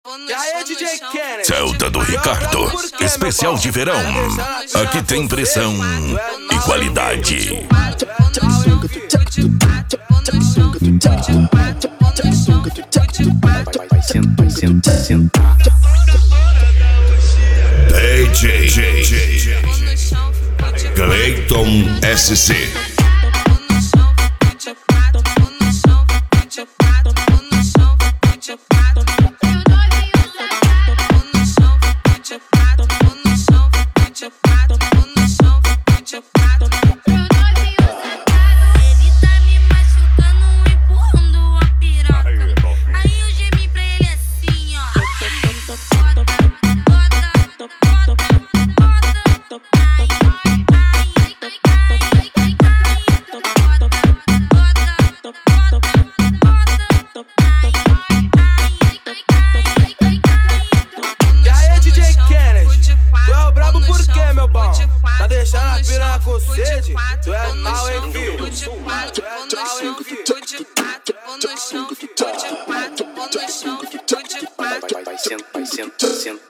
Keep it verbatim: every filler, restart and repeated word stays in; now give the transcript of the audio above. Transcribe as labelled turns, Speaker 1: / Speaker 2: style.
Speaker 1: E aí, D J Kennedy?
Speaker 2: Celta do Ricardo, especial de verão. Aqui tem pressão e qualidade. D J Cleiton S C.
Speaker 1: Tá deixando a piranha com sede? Tu é mal, hein, filho? Tu é mal, hein, filho?
Speaker 3: Vai, vai, senta, vai, senta, senta.